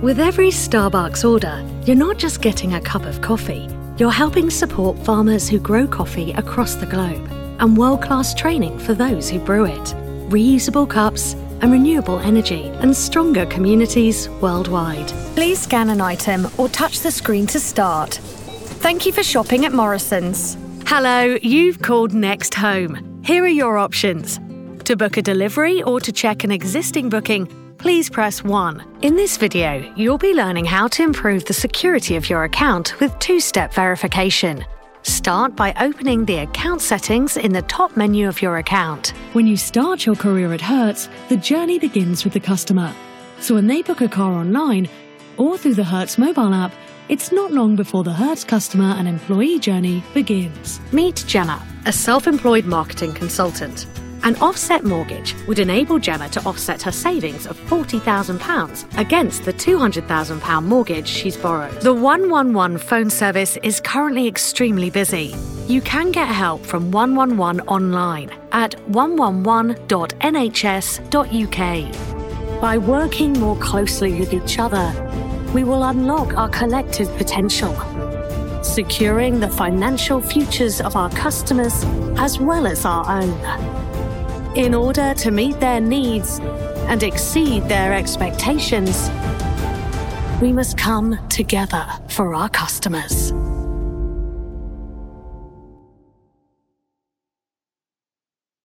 With every Starbucks order, you're not just getting a cup of coffee, you're helping support farmers who grow coffee across the globe, and world-class training for those who brew it, reusable cups, and renewable energy, and stronger communities worldwide. Please scan an item or touch the screen to start. Thank you for shopping at Morrisons. Hello, you've called Next Home. Here are your options. To book a delivery or to check an existing booking, please press 1. In this video, you'll be learning how to improve the security of your account with two-step verification. Start by opening the account settings in the top menu of your account. When you start your career at Hertz, the journey begins with the customer. So when they book a car online or through the Hertz mobile app, it's not long before the Hertz customer and employee journey begins. Meet Gemma, a self-employed marketing consultant. An offset mortgage would enable Gemma to offset her savings of £40,000 against the £200,000 mortgage she's borrowed. The 111 phone service is currently extremely busy. You can get help from 111 online at 111.nhs.uk. By working more closely with each other, we will unlock our collective potential, securing the financial futures of our customers as well as our own. In order to meet their needs and exceed their expectations, we must come together for our customers.